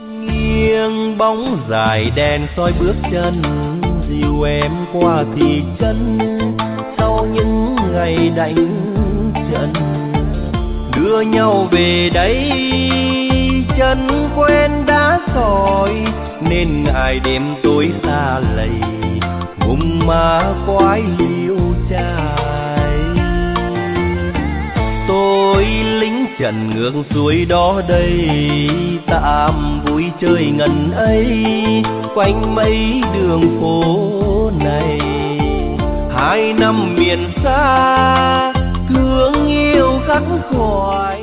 Nghiêng bóng dài đèn soi bước chân, dìu em qua thị trấn sau những ngày đánh trận. Đưa nhau về đây chân quen đã sỏi, nên ngại đêm tối xa lầy vùng má quái liêu trai. Tôi lính trần ngược suối đó đây, tạm vui chơi ngần ấy quanh mấy đường phố này. 2 năm miền xa thương yêu khắc khoải.